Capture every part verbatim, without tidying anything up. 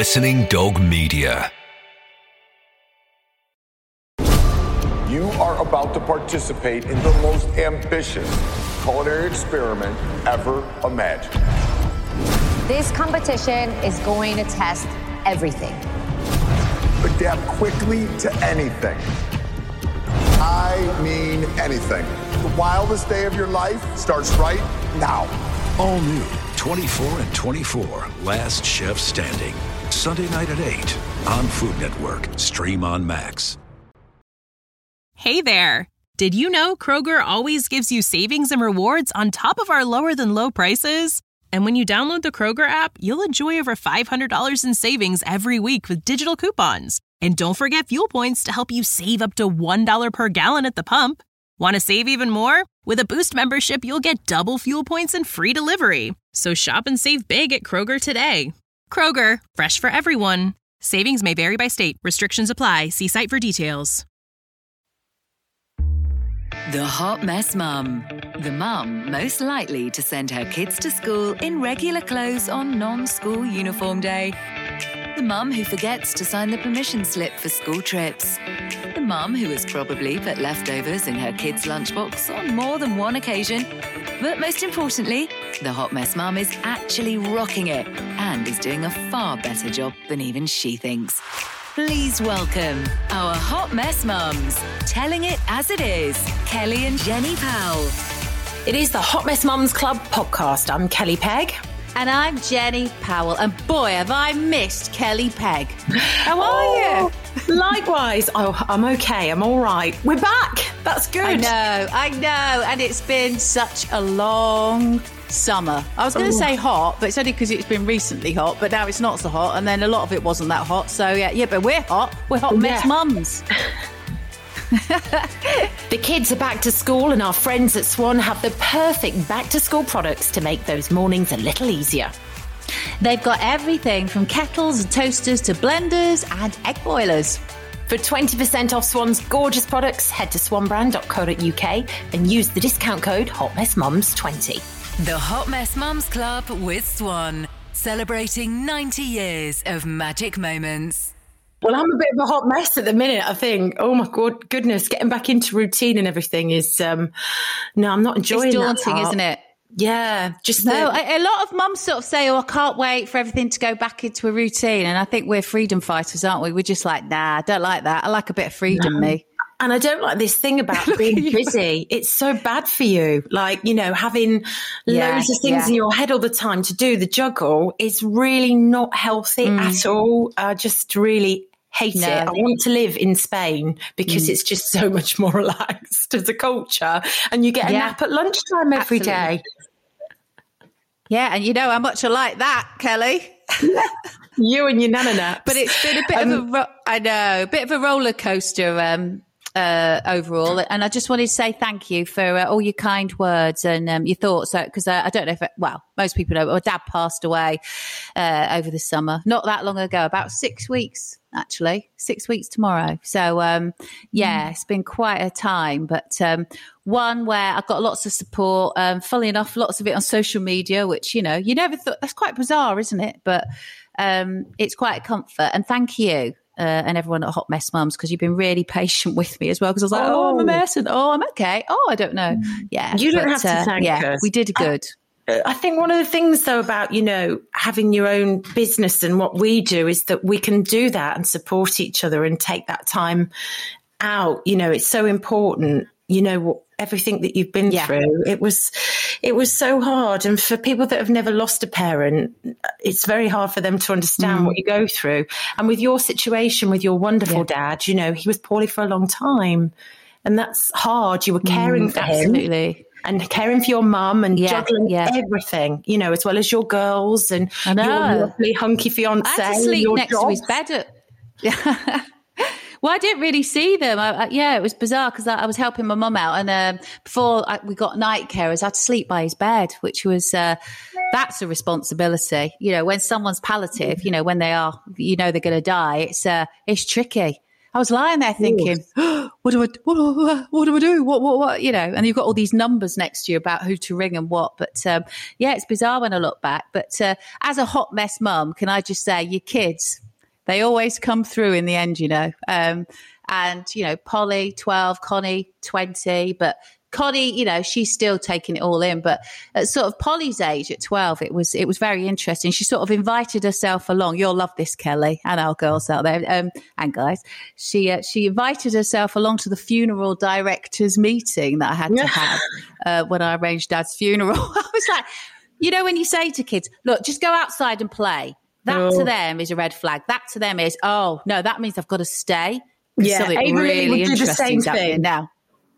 Listening Dog Media. You are about to participate in the most ambitious culinary experiment ever imagined. This competition is going to test everything. Adapt quickly to anything. I mean anything. The wildest day of your life starts right now. All new twenty-four and twenty-four, Last Chef Standing. Sunday night at eight on Food Network. Stream on Max. Hey there. Did you know Kroger always gives you savings and rewards on top of our lower than low prices? And when you download the Kroger app, you'll enjoy over five hundred dollars in savings every week with digital coupons. And don't forget fuel points to help you save up to one dollar per gallon at the pump. Want to save even more? With a Boost membership, you'll get double fuel points and free delivery. So shop and save big at Kroger today. Kroger, fresh for everyone. Savings may vary by state. Restrictions apply. See site for details. The Hot Mess Mum. The mum most likely to send her kids to school in regular clothes on non-school uniform day. The mum who forgets to sign the permission slip for school trips. The mum who has probably put leftovers in her kids' lunchbox on more than one occasion. But most importantly, the Hot Mess Mum is actually rocking it and is doing a far better job than even she thinks. Please welcome our Hot Mess Mums, telling it as it is, Kelly and Jenny Powell. It is the Hot Mess Mums Club podcast. I'm Kelly Pegg. And I'm Jenny Powell. And boy, have I missed Kelly Pegg. How are oh, you? Likewise. Oh, I'm okay. I'm all right. We're back. That's good. I know. I know. And it's been such a long summer. I was going to oh. say hot, but it's only because it's been recently hot. But now it's not so hot. And then a lot of it wasn't that hot. So, yeah, yeah but we're hot. We're hot mess yeah. mums. The kids are back to school and our friends at Swan have the perfect back to school products to make those mornings a little easier. They've got everything from kettles and toasters to blenders and egg boilers. For twenty percent off Swan's gorgeous products, head to swan brand dot co dot uk and use the discount code hot mess mums twenty. The Hot Mess Mums Club with Swan, celebrating ninety years of magic moments. Well, I'm a bit of a hot mess at the minute, I think. Oh, my God, goodness, getting back into routine and everything is, um, no, I'm not enjoying it's that daunting, part. isn't it? Yeah. just No, the- a, a lot of mums sort of say, oh, I can't wait for everything to go back into a routine. And I think we're freedom fighters, aren't we? We're just like, nah, I don't like that. I like a bit of freedom, no. me. And I don't like this thing about being busy. It's so bad for you. Like, you know, having yeah, loads of things yeah. in your head all the time to do the juggle is really not healthy Mm. at all. I just really hate No. it. I want to live in Spain because mm. it's just so much more relaxed as a culture. And you get a yeah. nap at lunchtime every Absolutely. day. Yeah, and you know how much I like that, Kelly. You and your nana naps. But it's been a bit um, of a, ro- I know, a bit of a roller coaster um, uh, overall. And I just wanted to say thank you for uh, all your kind words and um, your thoughts. Because uh, I don't know if, it, well, most people know, but my dad passed away uh, over the summer, not that long ago, about six weeks, actually, six weeks tomorrow. So, um, yeah, mm. it's been quite a time. But um, one where I've got lots of support, um, funnily enough, lots of it on social media, which, you know, you never thought, that's quite bizarre, isn't it? But um, it's quite a comfort. And thank you. Uh, and everyone at Hot Mess Mums, because you've been really patient with me as well. Because I was like, oh. oh, I'm a mess, and oh, I'm okay. Oh, I don't know. Yeah, you don't but, have to uh, thank yeah, us. We did good. I, I think one of the things, though, about, you know, having your own business and what we do is that we can do that and support each other and take that time out. You know, it's so important. You know, everything that you've been yeah. through, it was, it was so hard. And for people that have never lost a parent, it's very hard for them to understand mm. what you go through. And with your situation, with your wonderful yeah. dad, you know, he was poorly for a long time, and that's hard. You were caring mm, for absolutely. him and caring for your mum and yeah, juggling yeah. everything, you know, as well as your girls and I know. your lovely hunky fiance. I had to sleep your next dogs. to his bed at. Well, I didn't really see them. I, I, yeah, it was bizarre because I, I was helping my mum out, and um, before I, we got night carers, I had to sleep by his bed, which was uh, that's a responsibility. You know, when someone's palliative, you know, when they are, you know, they're going to die. It's uh, it's tricky. I was lying there thinking, oh, what do I, what, what do I do? What, what, what, you know, and you've got all these numbers next to you about who to ring and what. But um, yeah, it's bizarre when I look back. But uh, as a hot mess mum, can I just say, your kids, they always come through in the end, you know. Um, and, you know, Polly, twelve, Connie, twenty, but Connie, you know, she's still taking it all in, but at sort of Polly's age at twelve, it was it was very interesting. She sort of invited herself along. You'll love this, Kelly, and our girls out there um, and guys. She uh, she invited herself along to the funeral directors meeting that I had to have uh, when I arranged Dad's funeral. I was like, you know, when you say to kids, look, just go outside and play. That oh. to them is a red flag. That to them is, oh no, that means I've got to stay. Yeah, something Avery really would do the interesting same happening thing now.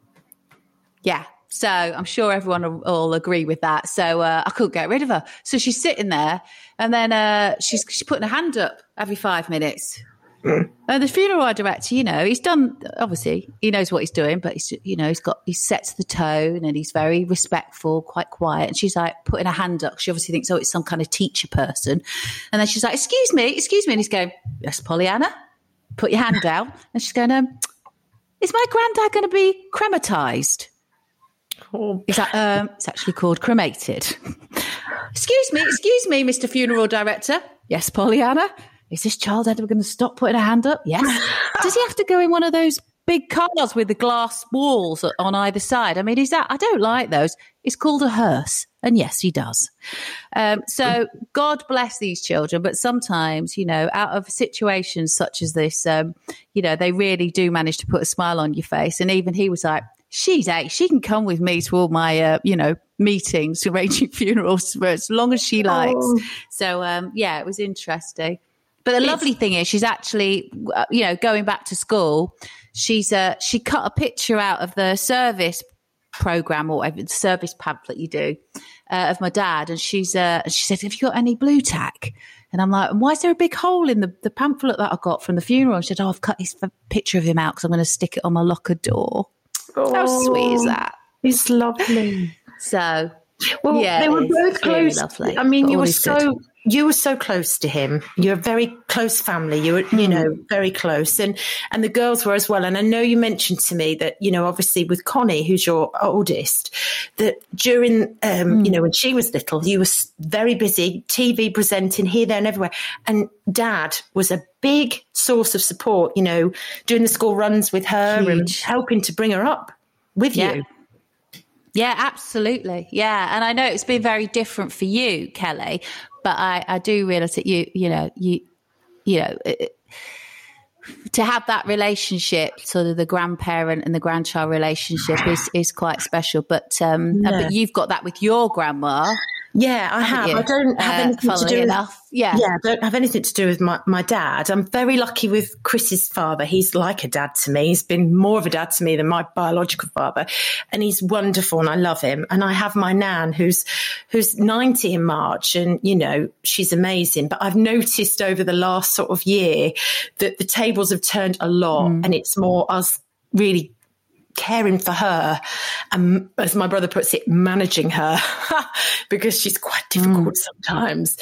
Yeah. So I'm sure everyone will, will agree with that. So uh, I couldn't get rid of her. So she's sitting there and then uh, she's, she's putting her hand up every five minutes. Mm. And the funeral director, you know, he's done, obviously, he knows what he's doing, but he's, you know, he's got, he sets the tone and he's very respectful, quite quiet. And she's like putting her hand up. She obviously thinks, oh, it's some kind of teacher person. And then she's like, excuse me, excuse me. And he's going, yes, Pollyanna, put your hand down. And she's going, um, is my granddad going to be crematized? Oh. Is that, um, it's actually called cremated. Excuse me, excuse me, Mister Funeral Director. Yes, Pollyanna. Is this child ever going to stop putting her hand up? Yes. Does he have to go in one of those big cars with the glass walls on either side? I mean, is that, I don't like those. It's called a hearse. And yes, he does. Um, so God bless these children. But sometimes, you know, out of situations such as this, um, you know, they really do manage to put a smile on your face. And even he was like, she's eight. She can come with me to all my, uh, you know, meetings, arranging funerals for as long as she likes. Oh. So, um, yeah, it was interesting. But the it's, lovely thing is she's actually, uh, you know, going back to school, she's uh, she cut a picture out of the service program or whatever, the service pamphlet you do uh, of my dad. And she's uh, she said, have you got any blue tack? And I'm like, why is there a big hole in the, the pamphlet that I got from the funeral? And she said, oh, I've cut his f- picture of him out because I'm going to stick it on my locker door. Oh, how sweet is that? It's lovely. So, well, yeah, they were both close. Lovely. I mean, but you were so good. you were so close to him. You're a very close family. You were, mm. you know, very close, and and the girls were as well. And I know you mentioned to me that, you know, obviously with Connie, who's your oldest, that during, um, mm. you know, when she was little, you were very busy, T V presenting here, there, and everywhere, and Dad was a big source of support. You know, doing the school runs with her Huge. and helping to bring her up with yeah. you. Yeah, absolutely. Yeah. And I know it's been very different for you, Kelly, but I, I do realise that you, you know, you, you know, it, to have that relationship, sort of the grandparent and the grandchild relationship is, is quite special. But, um, yeah. but you've got that with your grandma. Yeah, I have. You? I don't have uh, anything to do enough. with, yeah. yeah, I don't have anything to do with my, my dad. I'm very lucky with Chris's father. He's like a dad to me. He's been more of a dad to me than my biological father. And he's wonderful and I love him. And I have my nan who's who's ninety in March and, you know, she's amazing. But I've noticed over the last sort of year that the tables have turned a lot mm. and it's more us really caring for her and, as my brother puts it, managing her because she's quite difficult mm. sometimes.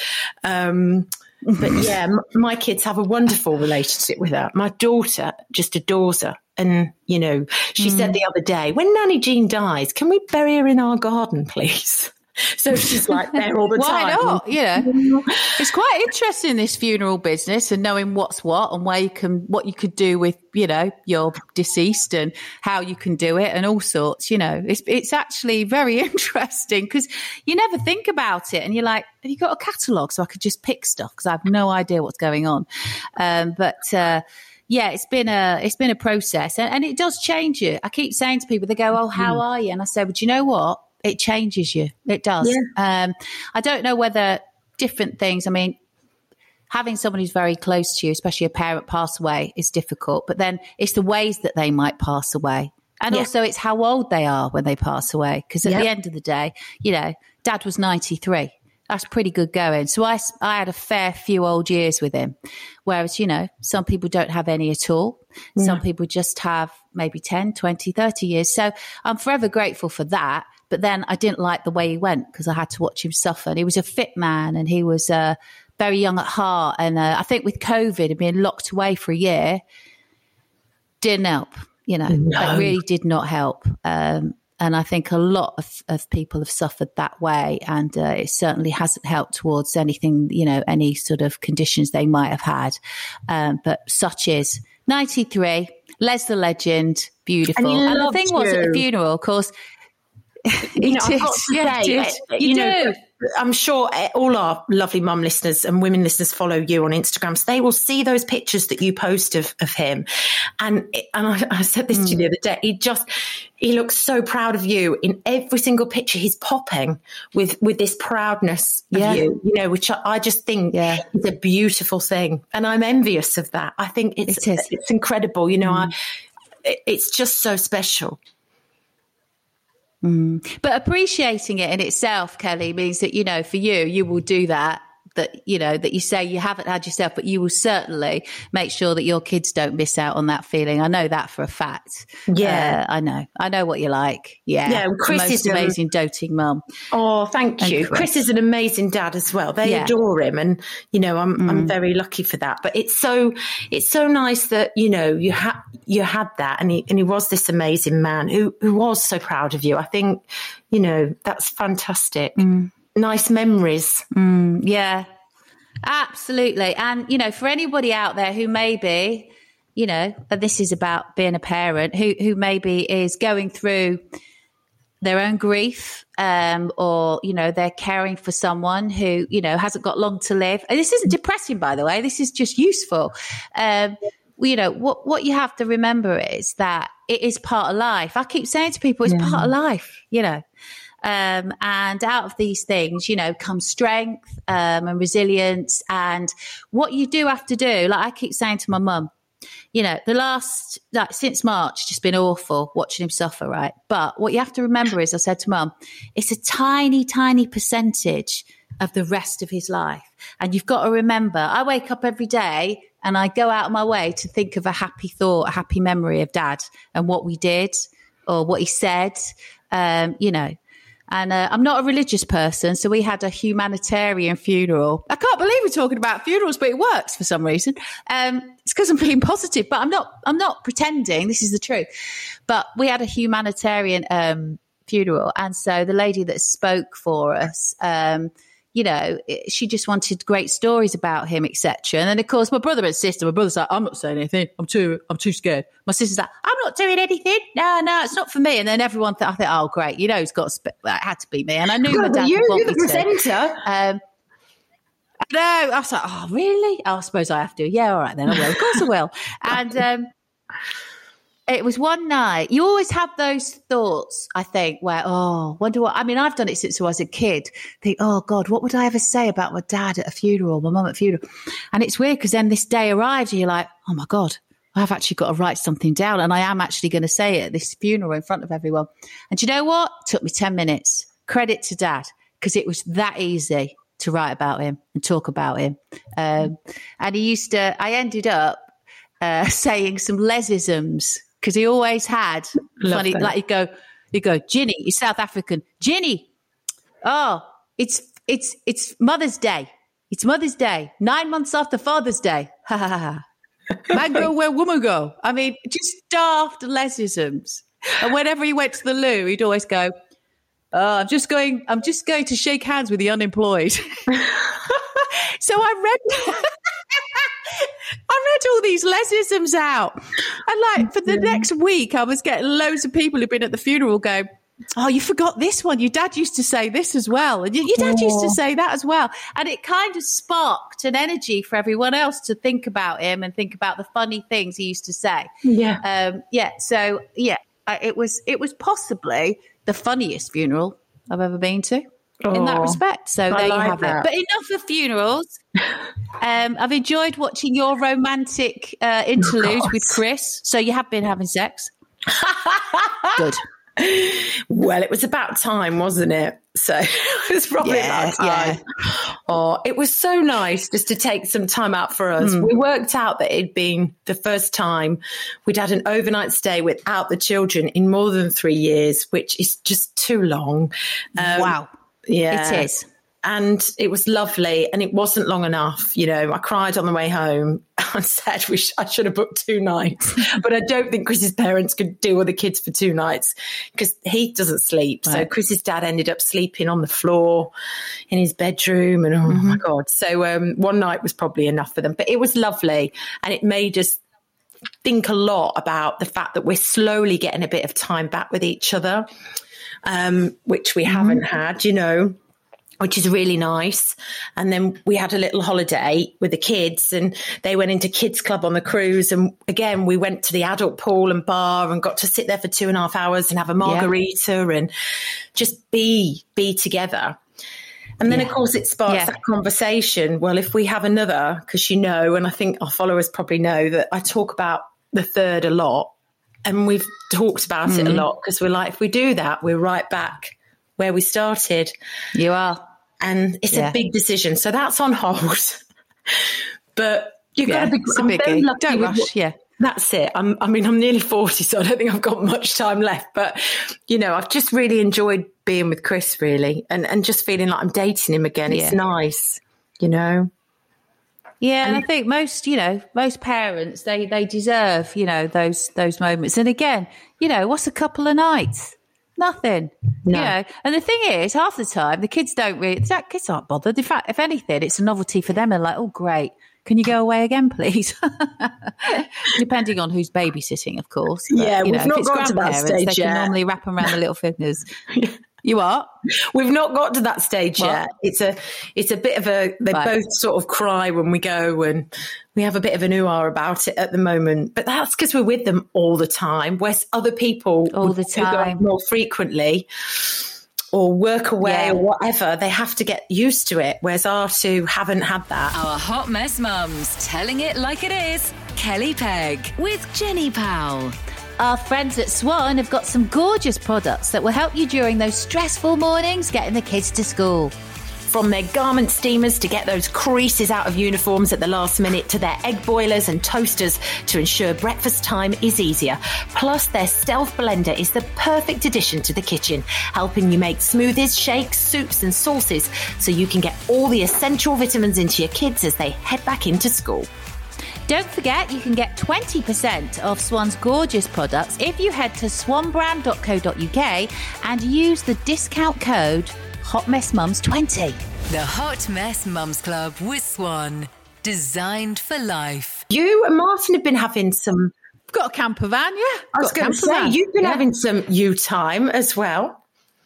Um, but yeah, m- my kids have a wonderful relationship with her. My daughter just adores her. And, you know, she mm. said the other day, when Nanny Jean dies, can we bury her in our garden, please? So she's like there all the Why time. Why not? You know, it's quite interesting, this funeral business, and knowing what's what and where you can, what you could do with, you know, your deceased and how you can do it and all sorts. You know, it's it's actually very interesting because you never think about it, and you're like, have you got a catalogue so I could just pick stuff because I have no idea what's going on. Um, but uh, yeah, it's been a it's been a process, and, and it does change you. I keep saying to people, they go, "Oh, how mm. are you?" And I say, "But you know what? It changes you. It does." Yeah. Um, I don't know whether different things, I mean, having someone who's very close to you, especially a parent pass away, is difficult. But then it's the ways that they might pass away. And yeah. also it's how old they are when they pass away. Because at yeah. the end of the day, you know, Dad was ninety-three. That's pretty good going. So I, I had a fair few old years with him. Whereas, you know, some people don't have any at all. Yeah. Some people just have maybe ten, twenty, thirty years. So I'm forever grateful for that. But then I didn't like the way he went because I had to watch him suffer. And he was a fit man and he was uh, very young at heart. And uh, I think with COVID and being locked away for a year, didn't help. You know, No. it really did not help. Um, and I think a lot of, of people have suffered that way. And uh, it certainly hasn't helped towards anything, you know, any sort of conditions they might have had. Um, but such is ninety-three, Les the Legend, beautiful. And he And the loved thing was at the you. funeral, of course, You know, he I've got did. to Yeah, say, he uh, did. you You know, do. I'm sure all our lovely mum listeners and women listeners follow you on Instagram, so they will see those pictures that you post of, of him. And it- and I, I said this Mm. to you the other day. He just he looks so proud of you in every single picture. He's popping with with this proudness of Yeah. you, you know, which I, I just think Yeah. is a beautiful thing, and I'm envious of that. I think it's It is. it's incredible. You know, Mm. I, it- it's just so special. But appreciating it in itself, Kelly, means that, you know, for you, you will do that, that, you know, that you say you haven't had yourself, but you will certainly make sure that your kids don't miss out on that feeling. I know that for a fact. Yeah. Uh, I know. I know what you're like. Yeah. Yeah, The Chris most is, um, amazing doting mum. Oh, thank And you. Chris. Chris is an amazing dad as well. They Yeah. adore him, and you know, I'm Mm. I'm very lucky for that. But it's so it's so nice that you know you had you had that, and he and he was this amazing man who who was so proud of you. I think you know that's fantastic. Nice memories. Yeah, absolutely. And, you know, for anybody out there who maybe, you know, and this is about being a parent who, who maybe is going through their own grief, um, or, you know, they're caring for someone who, you know, hasn't got long to live. And this isn't depressing, by the way. This is just useful. Um, well, you know, what, what you have to remember is that it is part of life. I keep saying to people, it's part of life, you know. Um, and out of these things, you know, comes strength um, and resilience. And what you do have to do, like I keep saying to my mum, you know, the last, like since March, just been awful watching him suffer, right? But what you have to remember is, I said to mum, it's a tiny, tiny percentage of the rest of his life. And you've got to remember, I wake up every day and I go out of my way to think of a happy thought, a happy memory of Dad and what we did or what he said, um, you know. And uh, I'm not a religious person, so we had a humanitarian funeral. I can't believe we're talking about funerals, but it works for some reason. Um, it's because I'm being positive, but I'm not. I'm not pretending. This is the truth. But we had a humanitarian um, funeral, and so the lady that spoke for us, um, you know, it, she just wanted great stories about him, et cetera. And then, of course, my brother and sister. My brother's like, "I'm not saying anything. I'm too. I'm too scared." My sister's like, "I'm not doing anything. No, no, it's not for me." And then everyone thought, I thought, "Oh, great. You know, it's got. Sp- well, it had to be me." And I knew my Well, dad you, would want you're the me to. presenter. Um, no, I was like, "Oh, really? Oh, I suppose I have to." Yeah, all right then. I will. Of course, I will. And um, it was one night. You always have those thoughts, I think, where, oh, wonder what. I mean, I've done it since I was a kid. Think, oh God, what would I ever say about my dad at a funeral, my mum at a funeral? And it's weird because then this day arrives, and you're like, oh my God, I've actually got to write something down, and I am actually going to say it at this funeral in front of everyone. And do you know what? It took me ten minutes. Credit to Dad, because it was that easy to write about him and talk about him. Um, and he used to, I ended up uh, saying some lesisms, because he always had Love funny, that. like he'd go, he'd go, Ginny, he's South African. Ginny, oh, it's, it's, it's Mother's Day. It's Mother's Day. Nine months after Father's Day. Ha ha ha ha. Man go where woman go. I mean, just daft lesisms. And whenever he went to the loo, he'd always go, oh, I'm just going, I'm just going to shake hands with the unemployed. So I read, I read all these lesisms out. And like for the next week, I was getting loads of people who've been at the funeral going, oh, you forgot this one. Your dad used to say this as well. And your, your dad used to say that as well. And it kind of sparked an energy for everyone else to think about him and think about the funny things he used to say. Yeah. Um, yeah. So, yeah, uh, it was it was possibly the funniest funeral I've ever been to in that Oh, respect. So I there like you have that. it. But enough of funerals. Um, I've enjoyed watching your romantic uh, interlude with Chris. So you have been having sex. Good. Well, it was about time, wasn't it? So it was probably Yeah, about time. Oh, it was so nice just to take some time out for us. Mm. We worked out that it'd been the first time we'd had an overnight stay without the children in more than three years, which is just too long. Um, Wow. Yeah. It is. And it was lovely, and it wasn't long enough. You know, I cried on the way home and said we sh- I should have booked two nights. But I don't think Chris's parents could deal with the kids for two nights because he doesn't sleep. Right. So Chris's dad ended up sleeping on the floor in his bedroom, and oh mm-hmm. my God. So um, one night was probably enough for them. But it was lovely, and it made us think a lot about the fact that we're slowly getting a bit of time back with each other, um, which we mm-hmm. haven't had, you know, which is really nice. And then we had a little holiday with the kids, and they went into kids club on the cruise. And again, we went to the adult pool and bar and got to sit there for two and a half hours and have a margarita yeah. and just be, be together. And then, yeah. of course, it sparks yeah. that conversation. Well, if we have another, because you know, and I think our followers probably know that I talk about the third a lot, and we've talked about mm-hmm. it a lot because we're like, if we do that, we're right back where we started. You are. And it's yeah. a big decision. So that's on hold. But you've yeah, got to be it's a biggie. Don't rush, what, yeah. That's it. I'm, I mean, I'm nearly forty, so I don't think I've got much time left. But, you know, I've just really enjoyed being with Chris, really, and, and just feeling like I'm dating him again. It's yeah. nice, you know. Yeah, and, and I think most, you know, most parents, they, they deserve, you know, those those moments. And again, you know, what's a couple of nights? Nothing, no. you know. And the thing is, half the time, the kids don't really, the kids aren't bothered. In fact, if anything, it's a novelty for them. And like, oh, great. Can you go away again, please? Depending on who's babysitting, of course. But, yeah, you we've know, not got to that stage they yet. can normally wrap them around the little fingers. You are? We've not got to that stage what? yet. It's a, it's a bit of a. They right. both sort of cry when we go, and we have a bit of an ooh-ah about it at the moment. But that's because we're with them all the time. Whereas other people all the time more frequently, or work away yeah. or whatever, they have to get used to it. Whereas our two haven't had that. Our hot mess mums, telling it like it is. Kelly Pegg with Jenny Powell. Our friends at Swan have got some gorgeous products that will help you during those stressful mornings getting the kids to school. From their garment steamers to get those creases out of uniforms at the last minute, to their egg boilers and toasters to ensure breakfast time is easier. Plus, their Stealth Blender is the perfect addition to the kitchen, helping you make smoothies, shakes, soups and sauces so you can get all the essential vitamins into your kids as they head back into school. Don't forget, you can get twenty percent off Swan's gorgeous products if you head to swan brand dot co dot uk and use the discount code hot mess mums twenty. The Hot Mess Mums Club with Swan. Designed for life. You and Martin have been having some... Got a camper van, yeah. I was going to say, van. You've been yeah. having some you time as well.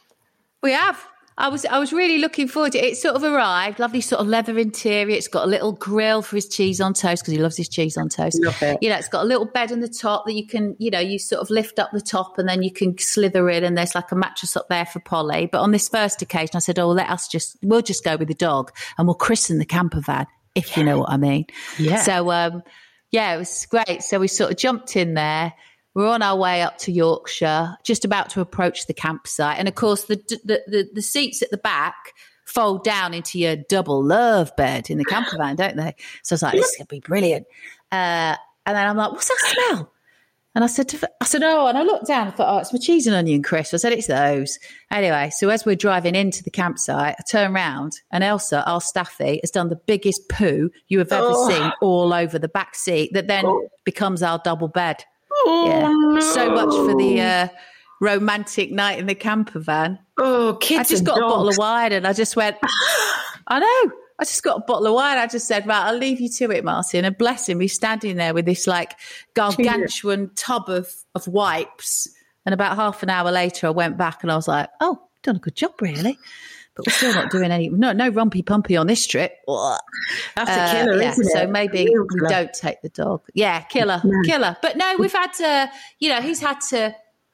We have. I was I was really looking forward to it. It sort of arrived, lovely sort of leather interior. It's got a little grill for his cheese on toast because he loves his cheese on toast. Love it. You know, it's got a little bed on the top that you can, you know, you sort of lift up the top and then you can slither in, and there's like a mattress up there for Polly. But on this first occasion, I said, oh, let us just, we'll just go with the dog and we'll christen the camper van, if yeah. you know what I mean. Yeah. So, um, yeah, it was great. So we sort of jumped in there. We're on our way up to Yorkshire, just about to approach the campsite. And, of course, the the, the, the seats at the back fold down into your double love bed in the camper van, don't they? So I was like, this is going to be brilliant. Uh, and then I'm like, what's that smell? And I said, to, I said, oh, and I looked down and I thought, oh, it's my cheese and onion crisp. I said, it's those. Anyway, so as we're driving into the campsite, I turn around and Elsa, our staffy, has done the biggest poo you have ever oh. seen all over the back seat that then oh. becomes our double bed. Yeah, so much for the uh, romantic night in the camper van. Oh, kids! I just got dogs. a bottle of wine and I just went. I know. I just got a bottle of wine. I just said, right, I'll leave you to it, Martin. And bless him, he's standing there with this like gargantuan tub of of wipes. And about half an hour later, I went back and I was like, oh, done a good job, really. But we're still not doing any, no, no rumpy pumpy on this trip. That's a killer, uh, yeah, isn't it? So maybe we don't take the dog. Yeah, killer, yeah. killer. But no, we've had to, you know, he's had to,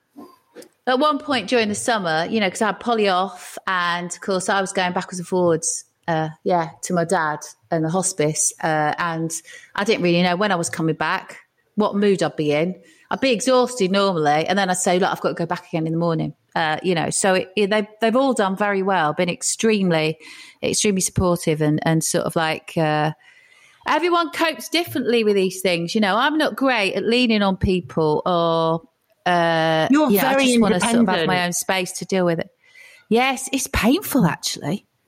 at one point during the summer, you know, because I had Polly off and, of course, I was going backwards and forwards, uh, yeah, to my dad and the hospice. Uh, and I didn't really know when I was coming back, what mood I'd be in. I'd be exhausted normally, and then I'd say, look, I've got to go back again in the morning. Uh, you know, so it, it, they've, they've all done very well, been extremely, extremely supportive and, and sort of like uh, everyone copes differently with these things. You know, I'm not great at leaning on people or, uh, You're you know, very I just want to independent. sort of have my own space to deal with it. Yes, it's painful actually.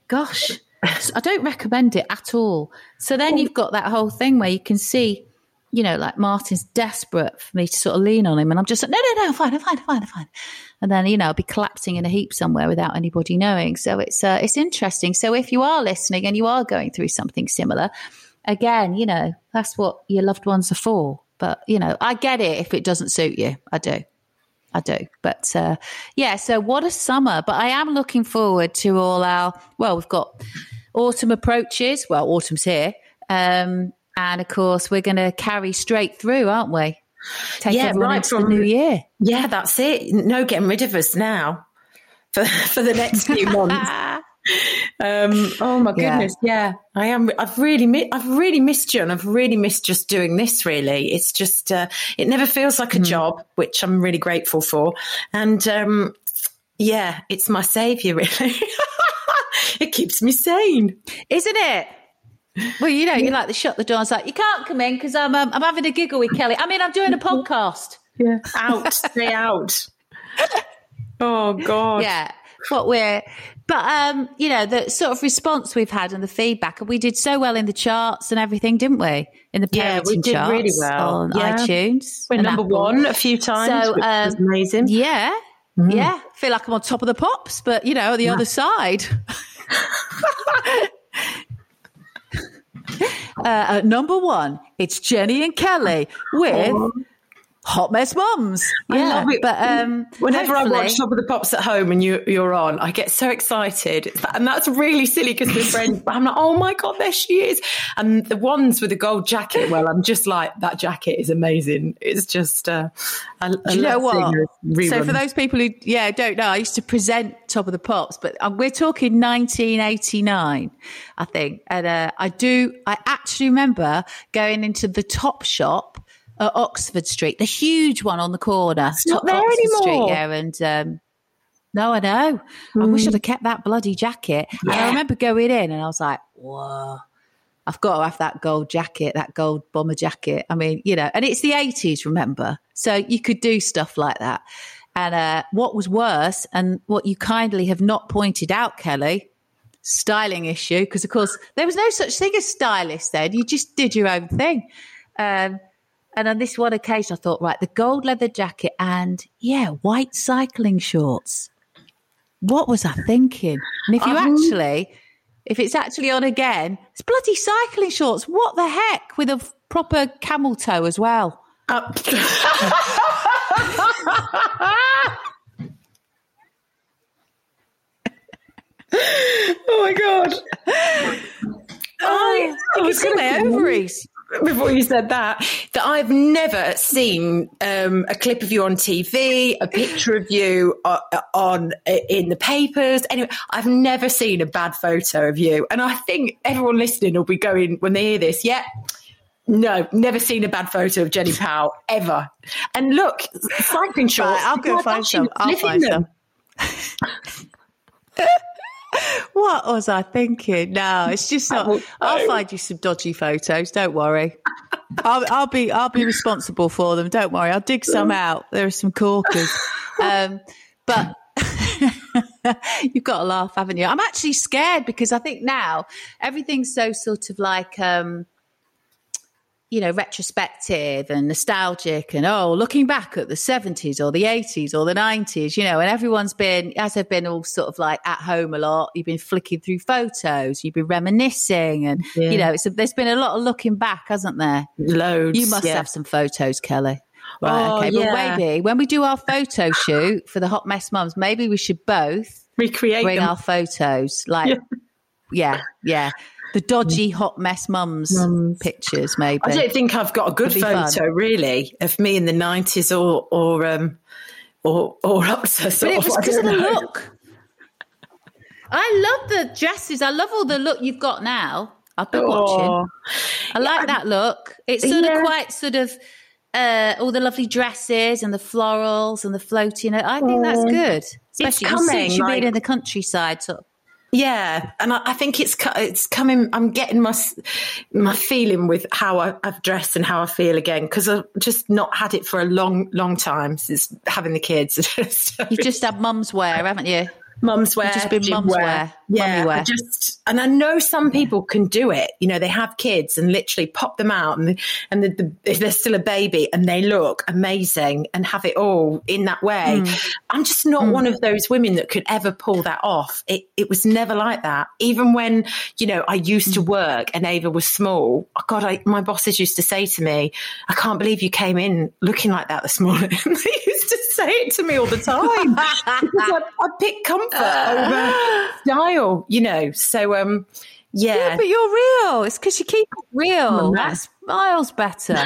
gosh, I don't recommend it at all. So then you've got that whole thing where you can see, you know, like Martin's desperate for me to sort of lean on him. And I'm just like, no, no, no, fine, I'm fine, I'm fine, I'm fine. And then, you know, I'll be collapsing in a heap somewhere without anybody knowing. So it's uh, it's interesting. So if you are listening and you are going through something similar, again, you know, that's what your loved ones are for. But, you know, I get it if it doesn't suit you. I do. I do. But, uh, yeah, so what a summer. But I am looking forward to all our, well, we've got autumn approaches. Well, autumn's here. Um And, of course, we're going to carry straight through, aren't we? Take yeah, everyone right into from the new year. Yeah, that's it. No getting rid of us now for, for the next few months. um, oh, my goodness. Yeah. yeah, I am. I've really, mi- I've really missed you, and I've really missed just doing this, really. It's just, uh, it never feels like a mm. job, which I'm really grateful for. And, um, yeah, it's my saviour, really. It keeps me sane. Isn't it? Well, you know, you like to shut the door and it's like, you can't come in because I'm um, I'm having a giggle with Kelly. I mean, I'm doing a podcast. Yeah. Out. Stay out. Oh, God. Yeah. What we're, but, um, you know, the sort of response we've had and the feedback, and we did so well in the charts and everything, didn't we? In the parenting yeah, we did charts really well. on yeah. iTunes. We're number Apple. one a few times, so, which um, was amazing. Yeah. Mm. Yeah. Feel like I'm on top of the pops, but, you know, the yeah. other side. Uh, at number one, it's Jenny and Kelly with oh. Hot Mess Mums. Yeah, I love it. But um, whenever I watch Top of the Pops at home and you, you're on, I get so excited. And that's really silly because we're friends. But I'm like, oh my God, there she is. And the ones with the gold jacket, well, I'm just like, that jacket is amazing. It's just, uh, I, Do I you know what? Reruns. So for those people who, yeah, don't know, I used to present Top of the Pops, but we're talking nineteen eighty-nine, I think. And uh, I do, I actually remember going into the Top Shop at Oxford Street, the huge one on the corner. It's not there Oxford anymore. Street, yeah, and um, no, I know. Mm. I wish I'd have kept that bloody jacket. Yeah. And I remember going in and I was like, whoa, I've got to have that gold jacket, that gold bomber jacket. I mean, you know, and it's the eighties, remember? So you could do stuff like that. And uh, what was worse, and what you kindly have not pointed out, Kelly, styling issue, because, of course, there was no such thing as stylist then. You just did your own thing. Um And on this one occasion, I thought, right, the gold leather jacket and, yeah, white cycling shorts. What was I thinking? And if you um, actually, if it's actually on again, it's bloody cycling shorts. What the heck? With a proper camel toe as well. Uh- oh, my God. Oh, I can see my ovaries. Before you said that, that I've never seen um, a clip of you on T V, a picture of you on, on in the papers. Anyway, I've never seen a bad photo of you. And I think everyone listening will be going, when they hear this, yeah, no, never seen a bad photo of Jenny Powell, ever. And look, cycling shorts. Right, I'll go find some. I'll find some. What was I thinking? No, it's just not. I'll find you some dodgy photos. Don't worry. I'll, I'll be I'll be responsible for them. Don't worry. I'll dig some out. There are some corkers. Um, but you've got to laugh, haven't you? I'm actually scared because I think now everything's so sort of like, um, you know, retrospective and nostalgic and, oh, looking back at the seventies or the eighties or the nineties, you know, and everyone's been, as they've been all sort of like at home a lot, you've been flicking through photos, you've been reminiscing and, yeah. you know, it's a, there's been a lot of looking back, hasn't there? Loads. You must yeah. have some photos, Kelly. Right, oh, okay. Yeah. But maybe when we do our photo shoot for the Hot Mess Mums, maybe we should both recreate bring them. our photos. Like, yeah, yeah. yeah. The dodgy Hot Mess Mums, mums pictures, maybe. I don't think I've got a good photo, fun. really, of me in the nineties or or um, or, or up to sort but it of. was because of the look. I love the dresses. I love all the look you've got now. I've been oh. watching. I like yeah. that look. It's sort yeah. of quite sort of uh, all the lovely dresses and the florals and the floating. I think oh. that's good, especially it's coming, you like, being in the countryside. Sort of. Yeah, and I, I think it's it's coming. I'm getting my my feeling with how I, I've dressed and how I feel again because I've just not had it for a long, long time since having the kids. You've just had mum's wear, haven't you? Mum's wear, just been gym mum's wear, yeah. mummy wear. I just, and I know some people can do it. You know, they have kids and literally pop them out, and and the, the, if they're still a baby, and they look amazing and have it all in that way. Mm. I'm just not mm. one of those women that could ever pull that off. It it was never like that. Even when, you know, I used mm. to work and Ava was small. Oh God, I, my bosses used to say to me, "I can't believe you came in looking like that this morning." They used to say it to me all the time because I, I pick comfort over style, you know. So, um, yeah. yeah, but you're real. It's because you keep it real. That's miles better,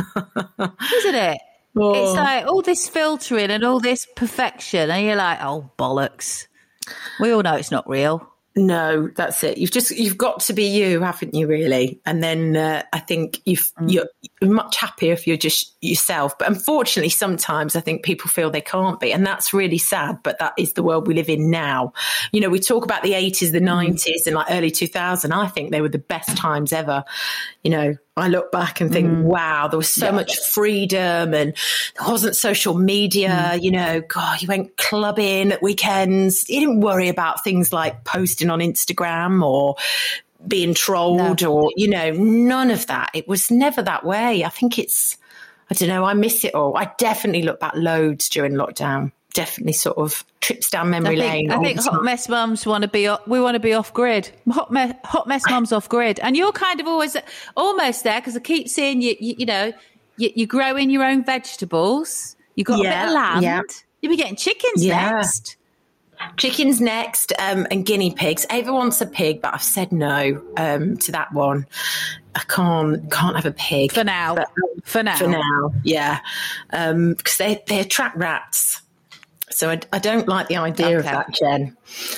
isn't it? Oh. It's like all this filtering and all this perfection, and you're like, oh bollocks. We all know it's not real. No, that's it. You've just you've got to be you, haven't you? Really, and then uh, I think you've, mm. you're much happier if you're just yourself. But unfortunately, sometimes I think people feel they can't be, and that's really sad. But that is the world we live in now. You know, we talk about the eighties, the nineties, and like early two thousand. I think they were the best times ever. You know, I look back and think, mm. wow, there was so yeah. much freedom, and there wasn't social media. Mm. You know, God, you went clubbing at weekends. You didn't worry about things like posting on Instagram or being trolled no. or, you know, none of that. It was never that way. I think it's, I don't know, I miss it all. I definitely look back loads during lockdown. Definitely sort of trips down memory I think, lane. I think hot mess mums want to be off, we want to be off grid. Hot, me, hot mess mums off grid, and you're kind of always almost there because I keep seeing you. You, you know, you, you're growing your own vegetables. You got yeah, a bit of land. Yeah. You'll be getting chickens yeah. next. Chickens next, um, and guinea pigs. Ava wants a pig, but I've said no um, to that one. I can't can't have a pig for now. But, um, for now, for now, yeah, because um, they they attract rats. So I, I don't like the idea okay. of that, Jen.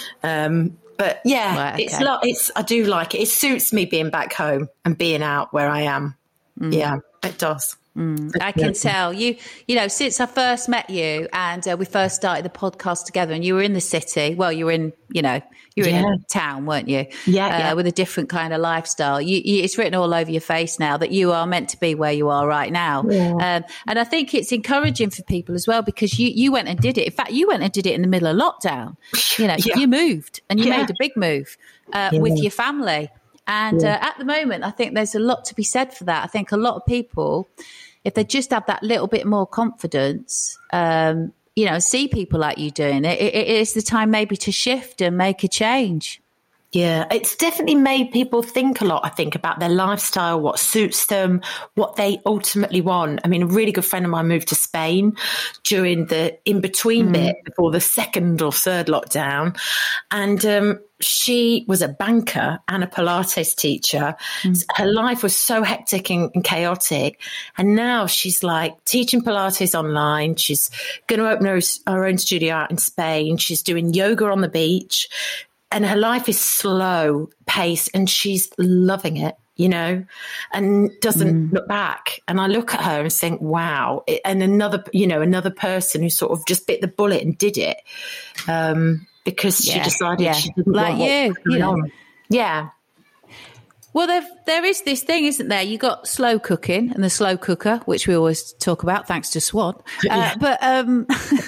Um, but yeah, right, okay. it's lo- it's I do like it. It suits me being back home and being out where I am. Mm. Yeah, it does. Mm, I can tell you, you know, since I first met you and uh, we first started the podcast together and you were in the city. Well, you were in, you know, you were yeah. in a town, weren't you? Yeah, uh, yeah. With a different kind of lifestyle. You, you, it's written all over your face now that you are meant to be where you are right now. Yeah. Um, and I think it's encouraging for people as well because you, you went and did it. In fact, you went and did it in the middle of lockdown. You know, yeah. you moved and you yeah. made a big move uh, yeah. with your family. And yeah. uh, at the moment, I think there's a lot to be said for that. I think a lot of people, if they just have that little bit more confidence, um, you know, see people like you doing it, it, it is the time maybe to shift and make a change. Yeah, it's definitely made people think a lot, I think, about their lifestyle, what suits them, what they ultimately want. I mean, a really good friend of mine moved to Spain during the in-between mm. bit before the second or third lockdown. And um, she was a banker and a Pilates teacher. Mm. Her life was so hectic and, and chaotic. And now she's like teaching Pilates online. She's going to open her, her own studio out in Spain. She's doing yoga on the beach. And her life is slow paced and she's loving it, you know, and doesn't mm. look back. And I look at her and think, wow. And another, you know, another person who sort of just bit the bullet and did it um, because yeah. she decided yeah. she didn't like want you, you know. on. Yeah. Well, there, there is this thing, isn't there? You got slow cooking and the slow cooker, which we always talk about, thanks to Swan. Uh, yeah. But um,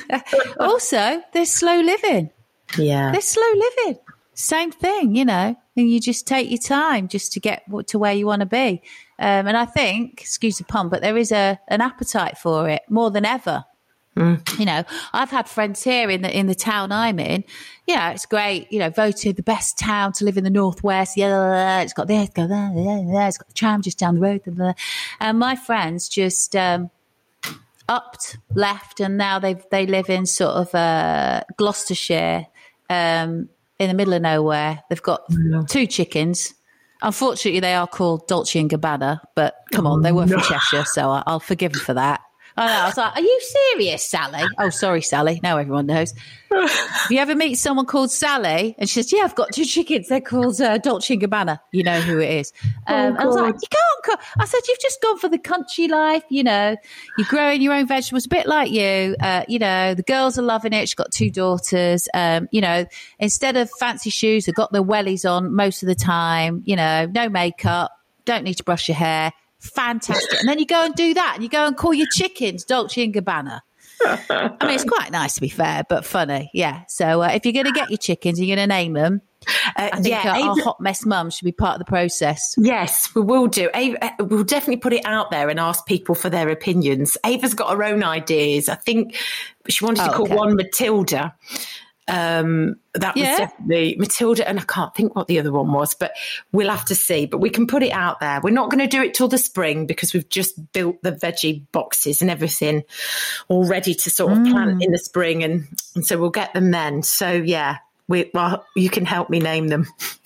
also, there's slow living. Yeah. There's slow living. Same thing, you know, and you just take your time just to get to where you want to be. Um, and I think, excuse the pun, but there is a an appetite for it more than ever. Mm. You know, I've had friends here in the in the town I'm in. Yeah, it's great. You know, voted the best town to live in the Northwest. Yeah, it's got this, it's got that, yeah, it's got the tram just down the road. Blah, blah. And my friends just um, upped, left, and now they they live in sort of uh, Gloucestershire. Um, in the middle of nowhere. They've got yeah. two chickens. Unfortunately, they are called Dolce and Gabbana, but come on, they were from Cheshire, so I'll forgive them for that. I know. I was like, are you serious, Sally? Oh, sorry, Sally. Now everyone knows. If you ever meet someone called Sally and she says, yeah, I've got two chickens. They're called uh, Dolce and Gabbana. You know who it is. Um, oh, I was like, you can't. Co-. I said, you've just gone for the country life. You know, you're growing your own vegetables, a bit like you. Uh, you know, the girls are loving it. She's got two daughters. Um, you know, instead of fancy shoes, they've got their wellies on most of the time. You know, no makeup. Don't need to brush your hair. Fantastic. And then you go and do that and you go and call your chickens Dolce and Gabbana. I mean, it's quite nice to be fair, but funny. Yeah. So uh, if you're going to get your chickens, you're going to name them. Uh, I think yeah, our, our hot mess mum should be part of the process. Yes, we will do. Ava, we'll definitely put it out there and ask people for their opinions. Ava's got her own ideas. I think she wanted oh, to call okay. one Matilda. Um, that was yeah. definitely Matilda, and I can't think what the other one was, but we'll have to see. But we can put it out there. We're not going to do it till the spring because we've just built the veggie boxes and everything all ready to sort of mm. plant in the spring, and, and so we'll get them then. So yeah, we well, you can help me name them.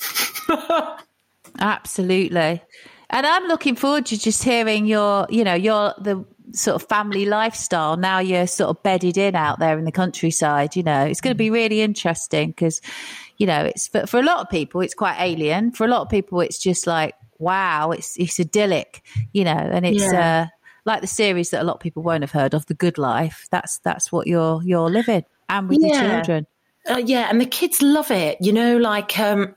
Absolutely. And I'm looking forward to just hearing your, you know, your the sort of family lifestyle. Now you're sort of bedded in out there in the countryside, you know, it's going to be really interesting because, you know, it's for, for a lot of people, it's quite alien. For a lot of people, it's just like, wow, it's it's idyllic, you know, and it's yeah. uh, like the series that a lot of people won't have heard of, The Good Life. That's that's what you're you're living, and with yeah. your children. Uh, yeah, and the kids love it, you know, like um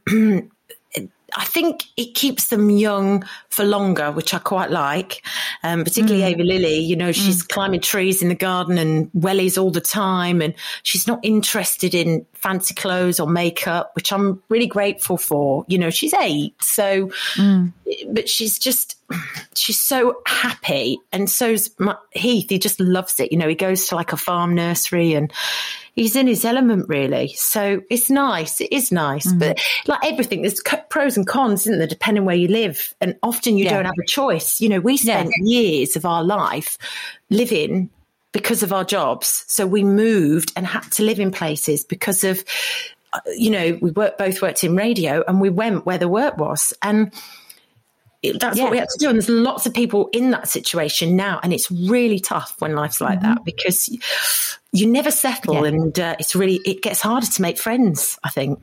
I think it keeps them young for longer, which I quite like, um, particularly mm. Ava Lily. You know, she's mm. climbing trees in the garden and wellies all the time, and she's not interested in fancy clothes or makeup, which I'm really grateful for. You know, she's eight, so, mm. but she's just, she's so happy, and so's my, Heath. He just loves it. You know, he goes to like a farm nursery and he's in his element, really. So it's nice. It is nice. Mm-hmm. But like everything, there's pros and cons, isn't there, depending where you live. And often you yeah. don't have a choice. You know, we spent yeah. years of our life living because of our jobs. So we moved and had to live in places because of, you know, we worked, both worked in radio, and we went where the work was. And that's yeah. what we had to do. And there's lots of people in that situation now. And it's really tough when life's like mm-hmm. that, because you, you never settle yeah. and uh, it's really, it gets harder to make friends, I think.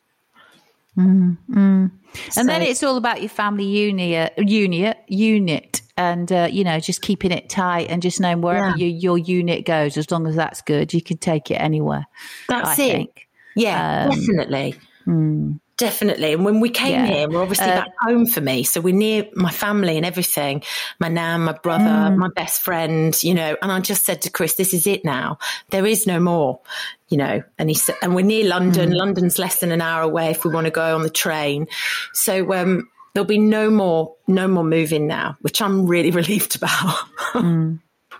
Mm-hmm. So, and then it's all about your family unit, unit, unit and, uh, you know, just keeping it tight and just knowing wherever yeah. you, your unit goes, as long as that's good, you can take it anywhere. That's I it. Think. Yeah, um, definitely. Mm. Definitely. And when we came yeah. here, we're obviously uh, back home for me. So we're near my family and everything, my nan, my brother, mm. my best friend, you know, and I just said to Chris, this is it now. There is no more, you know, and he said, and we're near London. Mm. London's less than an hour away if we want to go on the train. So um, there'll be no more, no more moving now, which I'm really relieved about. mm.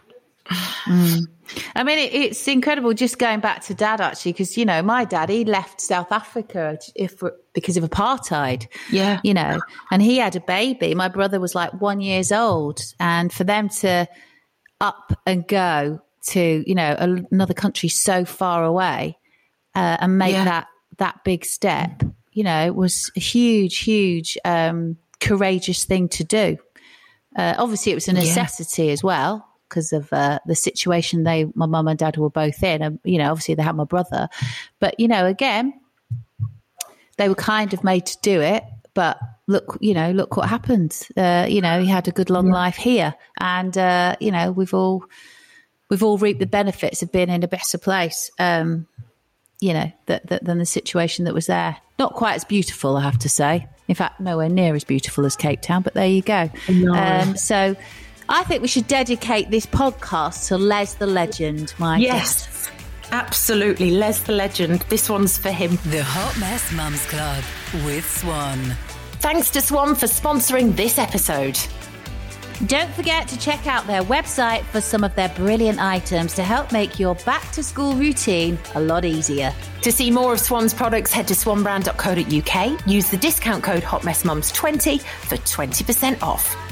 Mm. I mean, it, it's incredible just going back to Dad, actually, because, you know, my dad, he left South Africa if because of apartheid. Yeah. You know, and he had a baby. My brother was like one years old. And for them to up and go to, you know, a, another country so far away uh, and make yeah. that, that big step, you know, was a huge, huge, um, courageous thing to do. Uh, obviously, it was a necessity yeah. as well, because of uh, the situation they, my mum and dad were both in. And, you know, obviously they had my brother. But, you know, again, they were kind of made to do it. But look, you know, look what happened. Uh, you know, he had a good long yeah. life here. And, uh, you know, we've all we've all reaped the benefits of being in a better place, um, you know, that, that, than the situation that was there. Not quite as beautiful, I have to say. In fact, nowhere near as beautiful as Cape Town. But there you go. No. Um, so... I think we should dedicate this podcast to Les the Legend, my Yes, guest. Absolutely. Les the Legend. This one's for him. The Hot Mess Mums Club with Swan. Thanks to Swan for sponsoring this episode. Don't forget to check out their website for some of their brilliant items to help make your back-to-school routine a lot easier. To see more of Swan's products, head to swan brand dot co dot uk. Use the discount code hot mess mums twenty for twenty percent off.